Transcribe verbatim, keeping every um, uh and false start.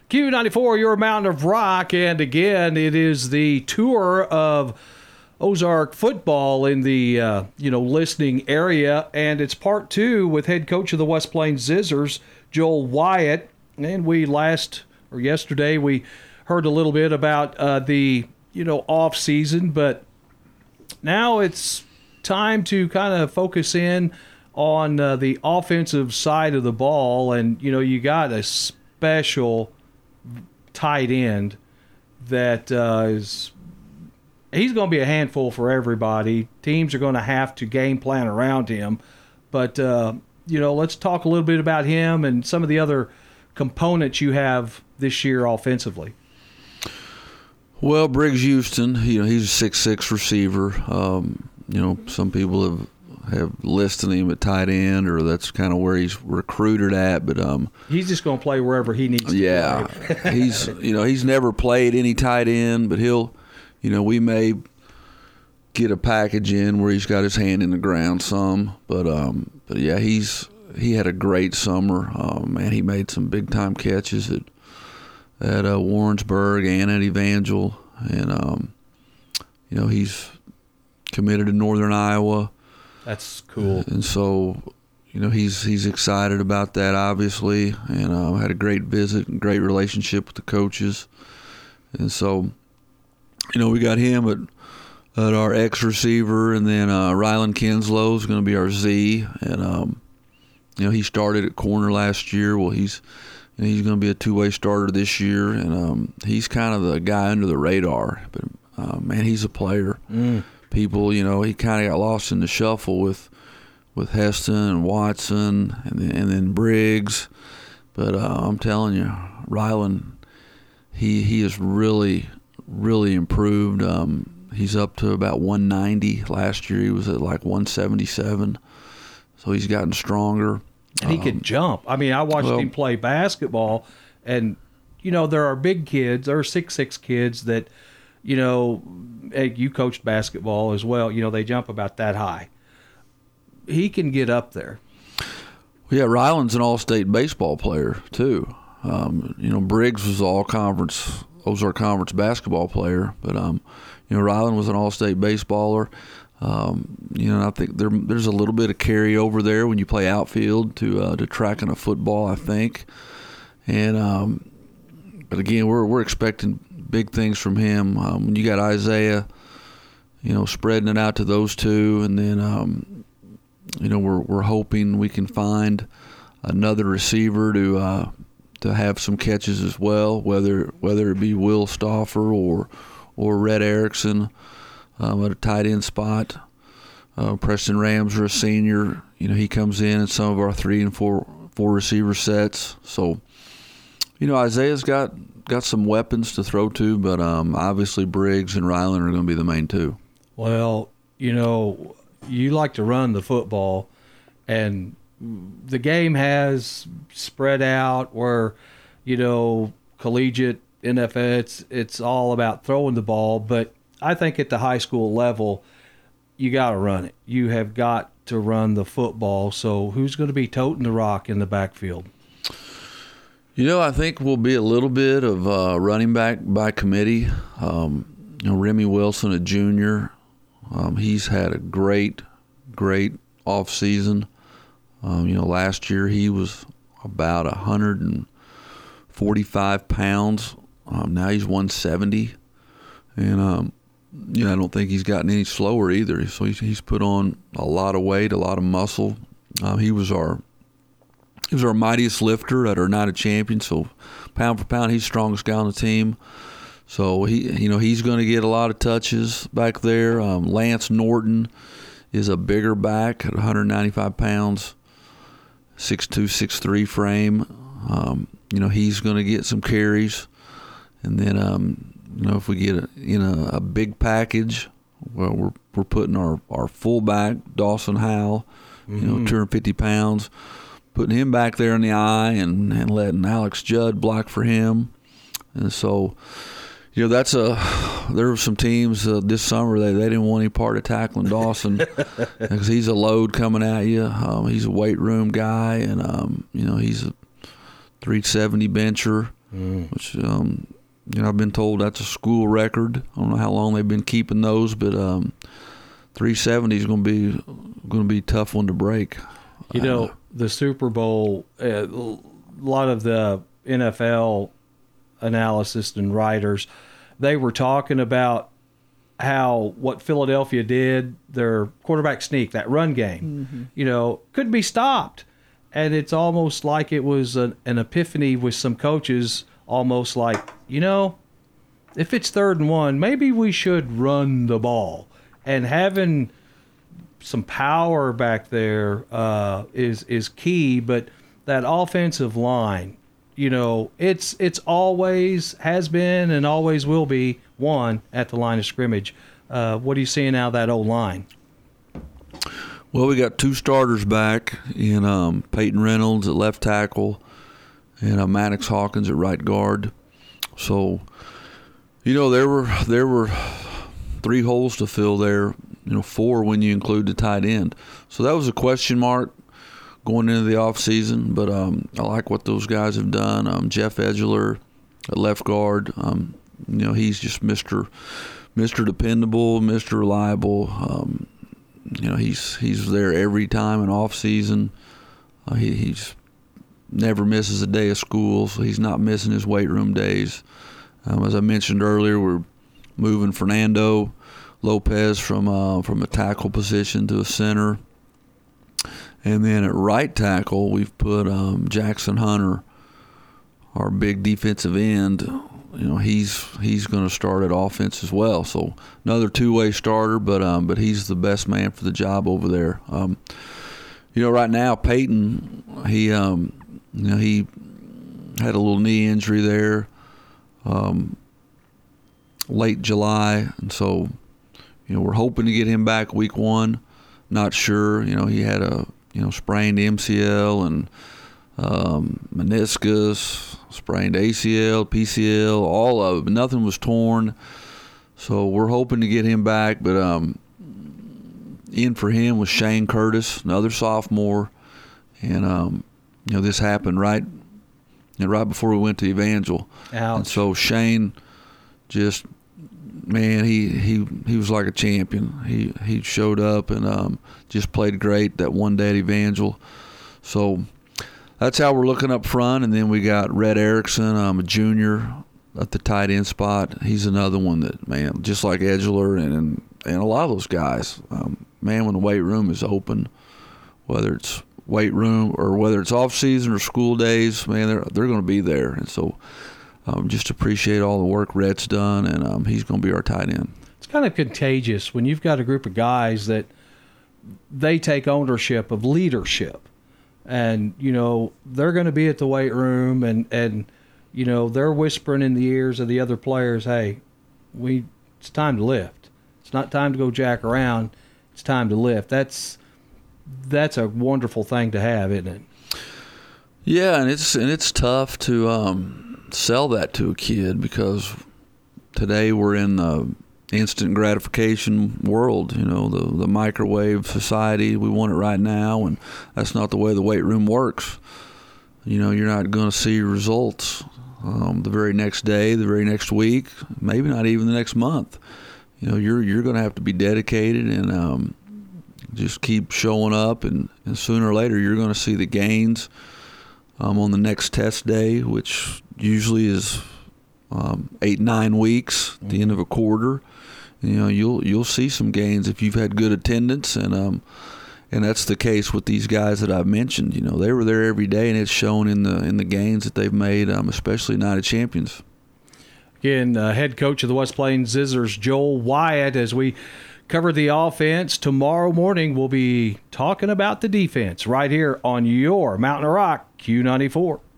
Q ninety-four, your Mountain of Rock, and again, it is the tour of Ozark football in the uh, you know listening area, and it's part two with head coach of the West Plains Zizzers, Joel Wyatt. And we last or yesterday we heard a little bit about uh, the you know off season, but now it's time to kind of focus in on uh, the offensive side of the ball, and you know you got a special tight end that uh, is he's going to be a handful for everybody. Teams are going to have to game plan around him, but uh, you know let's talk a little bit about him and some of the other components you have this year offensively. Well, Briggs Houston, you know he's a six six receiver. Um, you know some people have have listed him at tight end, or that's kind of where he's recruited at. But um, he's just going to play wherever he needs to. Yeah, play. he's you know he's never played any tight end, but he'll, you know, we may get a package in where he's got his hand in the ground some. But um, but yeah, he's he had a great summer. Um, man, he made some big time catches at at uh, Warrensburg and at Evangel, and um, you know he's committed to Northern Iowa. That's cool. And so, you know, he's he's excited about that, obviously, and uh, had a great visit and great relationship with the coaches. And so, you know, we got him at, at our X receiver, and then uh, Rylan Kinslow is going to be our Z. And, um, you know, he started at corner last year. Well, he's you know, he's going to be a two-way starter this year, and um, he's kind of the guy under the radar. But, uh, man, he's a player. Mm. People, you know, he kind of got lost in the shuffle with with Heston and Watson and then, and then Briggs. But uh, I'm telling you, Rylan, he he has really, really improved. Um, he's up to about one ninety. Last year he was at like one seventy-seven. So he's gotten stronger. And he um, can jump. I mean, I watched well, him play basketball, and, you know, there are big kids. There are six six kids that, you know, you coached basketball as well. You know, they jump about that high. He can get up there. Yeah, Rylan's an all-state baseball player, too. Um, you know, Briggs was an all-conference, Ozark Conference basketball player. But, um, you know, Rylan was an all-state baseballer. Um, you know, I think there, there's a little bit of carryover there when you play outfield to uh, to tracking a football, I think. And, um, but, again, we're we're expecting big things from him. Um, when you got Isaiah, you know, spreading it out to those two, and then, um, you know, we're we're hoping we can find another receiver to uh, to have some catches as well, whether whether it be Will Stauffer or or Rhett Erickson um, at a tight end spot. Uh, Preston Ramser, a senior, you know, he comes in in some of our three and four four receiver sets. So, you know, Isaiah's got. got some weapons to throw to, but um, obviously Briggs and Rylan are going to be the main two. Well, you know, you like to run the football, and the game has spread out where, you know, collegiate, N F L, it's, it's all about throwing the ball, but I think at the high school level, you got to run it. You have got to run the football, so who's going to be toting the rock in the backfield? You know, I think we'll be a little bit of uh, running back by committee. Um, you know, Remy Wilson, a junior, um, he's had a great, great off season. Um, you know, last year he was about one hundred forty-five pounds. Um, now he's one seventy, and um, you know, I don't think he's gotten any slower either. So he's, he's put on a lot of weight, a lot of muscle. Um, he was our He was our mightiest lifter at our Night of Champions, so pound for pound, he's the strongest guy on the team. So he, you know, he's going to get a lot of touches back there. Um, Lance Norton is a bigger back at one hundred ninety-five pounds, six two, six three frame. Um, you know, he's going to get some carries, and then um, you know, if we get a, you know a big package, well, we're we're putting our our fullback Dawson Howell, you know, mm-hmm. two hundred fifty pounds. Putting him back there in the eye and, and letting Alex Judd block for him. And so, you know, that's a – there were some teams uh, this summer, they, they didn't want any part of tackling Dawson because he's a load coming at you. Um, he's a weight room guy, and, um, you know, he's a three seventy bencher. mm. which um, you know I've been told that's a school record. I don't know how long they've been keeping those, but um, three seventy is going to be going to be a tough one to break. You know, uh, the Super Bowl, uh, a lot of the N F L analysts and writers, they were talking about how what Philadelphia did, their quarterback sneak, that run game, mm-hmm. you know, couldn't be stopped. And it's almost like it was an, an epiphany with some coaches, almost like, you know, if it's third and one, maybe we should run the ball. And having some power back there uh, is is key, but that offensive line, you know, it's it's always has been and always will be one at the line of scrimmage. Uh, what are you seeing out of that old line? Well, we got two starters back in um, Peyton Reynolds at left tackle and uh, Maddox Hawkins at right guard. So, you know, there were there were three holes to fill there. You know, four when you include the tight end. So that was a question mark going into the offseason, but um, I like what those guys have done. Um, Jeff Edgeler at left guard, um, you know, he's just Mister Mister Dependable, Mister Reliable. Um, you know, he's he's there every time in off season. Uh, he he's never misses a day of school, so he's not missing his weight room days. Um, as I mentioned earlier, we're moving Fernando Lopez from uh, from a tackle position to a center. And then at right tackle, we've put um, Jackson Hunter, our big defensive end. You know, he's he's going to start at offense as well. So another two-way starter, but um, but he's the best man for the job over there. Um, you know, right now Peyton, he um, you know he had a little knee injury there, um, late July, and so. You know, we're hoping to get him back week one. Not sure. You know, he had a you know sprained M C L and um, meniscus, sprained A C L, P C L, all of it. But nothing was torn. So we're hoping to get him back. But um, in for him was Shane Curtis, another sophomore, and um, you know this happened right, you know, right before we went to Evangel. Ouch. And so Shane just. Man, he, he, he was like a champion. He he showed up and um, just played great that one day at Evangel. So that's how we're looking up front. And then we got Red Erickson, um, a junior at the tight end spot. He's another one that, man, just like Edgeler and and a lot of those guys, um, man, when the weight room is open, whether it's weight room or whether it's off season or school days, man, they're they're going to be there. And so. Um, just appreciate all the work Rhett's done, and um, he's going to be our tight end. It's kind of contagious when you've got a group of guys that they take ownership of leadership, and you know they're going to be at the weight room, and and you know they're whispering in the ears of the other players, "Hey, we it's time to lift. It's not time to go jack around. It's time to lift." That's that's a wonderful thing to have, isn't it? Yeah, and it's and it's tough to. Um, sell that to a kid because today we're in the instant gratification world, you know, the the microwave society. We want it right now, and that's not the way the weight room works. You know, you're not going to see results um, the very next day, the very next week, maybe not even the next month. You know, you're you're going to have to be dedicated and um, just keep showing up, and, and sooner or later you're going to see the gains um, on the next test day, which usually is um, eight, nine weeks at the end of a quarter. You know, you'll you'll see some gains if you've had good attendance, and um, and that's the case with these guys that I've mentioned. You know, they were there every day, and it's shown in the in the gains that they've made, um, especially Night of Champions. Again, uh, head coach of the West Plains Scissors, Joel Wyatt, as we cover the offense. Tomorrow morning, we'll be talking about the defense right here on your Mountain of Rock Q ninety-four.